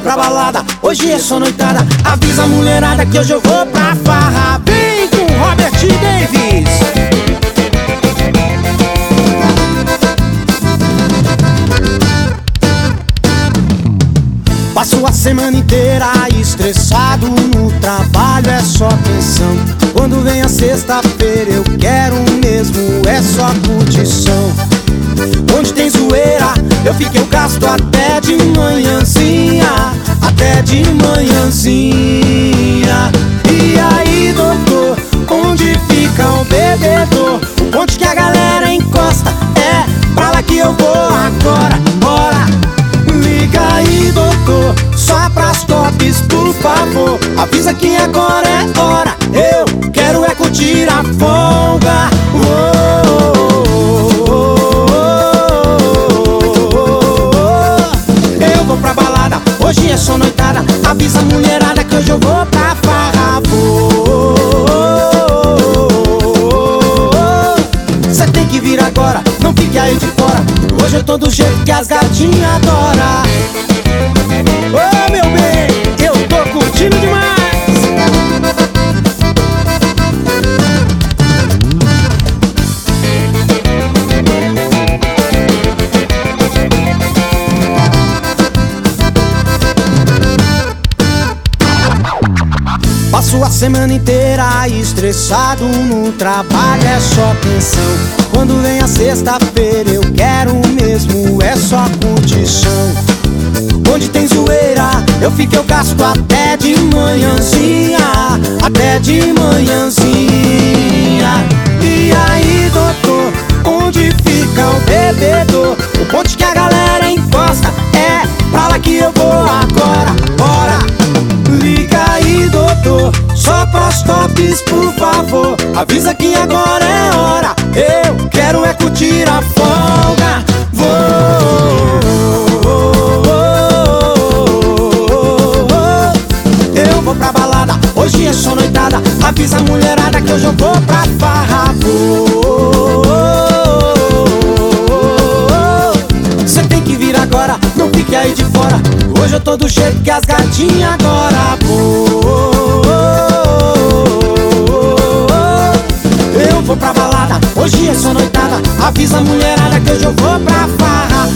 pra balada, hoje é só noitada. Avisa a mulherada que hoje eu vou pra farra. Vem com Robert Davis. Passo a semana inteira estressado no trabalho, é só tensão. Quando vem a sexta-feira eu quero mesmo, é só curtição. Onde tem zoeira, eu fico, eu gasto até de manhãzinha. Até de manhãzinha. E aí, doutor, onde fica o bebedor? O ponte que a galera encosta, é pra lá que eu vou agora. Bora, liga aí, doutor, só pras tops, por favor. Avisa que agora é hora, eu quero é curtir a folga. Hoje é só noitada, avisa a mulherada que hoje eu vou pra farra. Cê tem que vir agora, não fique aí de fora. Hoje eu tô do jeito que as gatinhas adoram. Ô meu bem, eu tô curtindo demais. Passo a semana inteira estressado no trabalho, é só tensão. Quando vem a sexta-feira eu quero mesmo, é só curtição. Onde tem zoeira, eu fico, eu gasto até de manhãzinha. Até de manhãzinha. E aí, doutor, onde fica o bebedor? O ponte que a galera encosta, é pra lá que eu vou agora. Bora, liga aí, doutor, só pras tops, por favor. Avisa que agora é hora, eu quero é curtir a folga. Eu vou pra balada, hoje é só noitada. Avisa a mulherada que hoje eu vou pra farra. Cê tem que vir agora, não fique aí de fora. Hoje eu tô do jeito que as gatinhas adoram. Eu vou pra balada, hoje é só noitada. Avisa a mulherada que hoje eu vou pra farra.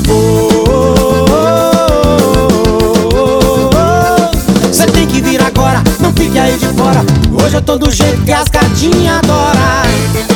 Cê tem que vir agora, não fique aí de fora. Hoje eu tô do jeito que as gatinhas adoram.